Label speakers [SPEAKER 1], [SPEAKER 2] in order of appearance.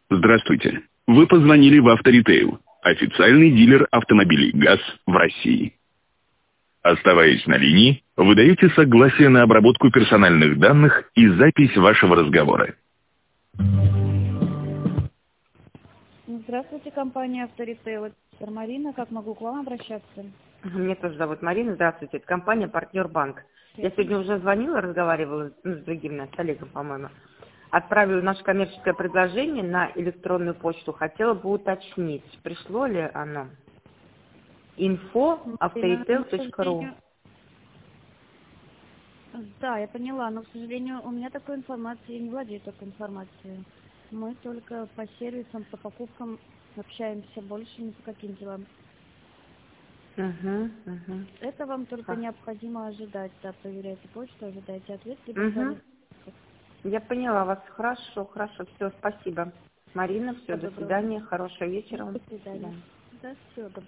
[SPEAKER 1] Здравствуйте. Вы позвонили в Авторитейл, официальный дилер автомобилей ГАЗ в России. Оставаясь на линии, вы даете согласие на обработку персональных данных и запись вашего разговора.
[SPEAKER 2] Здравствуйте, компания Авторитейл. Это Марина. Как могу к вам обращаться?
[SPEAKER 3] Меня тоже зовут Марина. Здравствуйте. Это компания «Партнер Банк». Я сегодня уже звонила, разговаривала с другим, с Олегом, по-моему. Отправила наше коммерческое предложение на электронную почту. Хотела бы уточнить, пришло ли оно. info@avtoritel.ru.
[SPEAKER 2] Да, я поняла, но, к сожалению, у меня такой информации, я не владею такой информацией. Мы только по сервисам, по покупкам общаемся, больше ни по каким делам. Это вам только необходимо ожидать, да, проверяйте почту, ожидайте ответ, либо звоните.
[SPEAKER 3] Я поняла вас. Хорошо, все, спасибо. Марина, все, до свидания, хорошего вечера.
[SPEAKER 2] До свидания. Да, всего доброго.